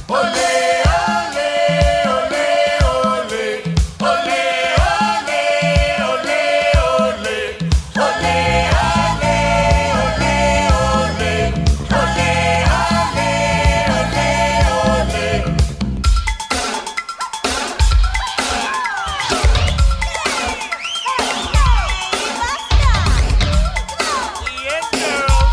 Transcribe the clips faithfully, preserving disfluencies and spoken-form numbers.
Ole, ole, ole, ole. Ole, ole, ole, ole. Ole, ole, ole, ole. Ole, ole, ole, ole. Yes, girls.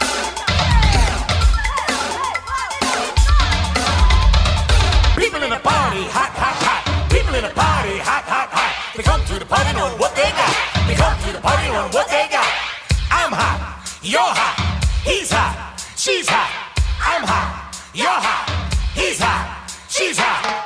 People in the party, hot, hot, hot. People in the party, hot, hot, hot. They come to the party knowing what they got. They come to the party knowing what they got. I'm hot, you're hot, he's hot, she's hot. I'm hot, you're hot, he's hot, she's hot.